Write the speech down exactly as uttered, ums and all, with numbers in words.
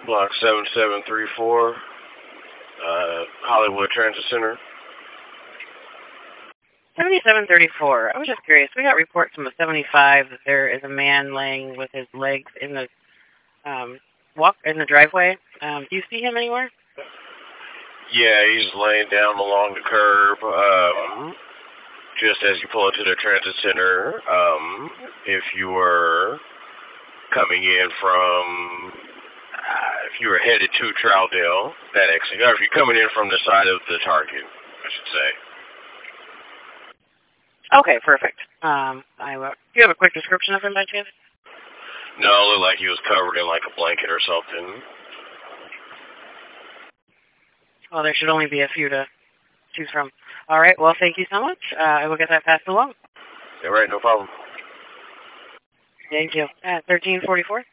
Block seven seven three four, uh, Hollywood Transit Center. seventy-seven thirty-four. I was just curious. We got reports from the seventy-five that there is a man laying with his legs in the um, walk in the driveway. Um, do you see him anywhere? Yeah, he's laying down along the curb. Um, just as you pull into the transit center. Um, if you were coming in from, uh, if you were headed to Troutdale, that exit, or if you're coming in from the side of the Target, I should say. Okay, perfect. Um, I, uh, do you have a quick description of him by chance? No, it looked like he was covered in like a blanket or something. Well, there should only be a few to choose from. All right, well, thank you so much. Uh, I will get that passed along. All right, no problem. Thank you. At thirteen forty-four.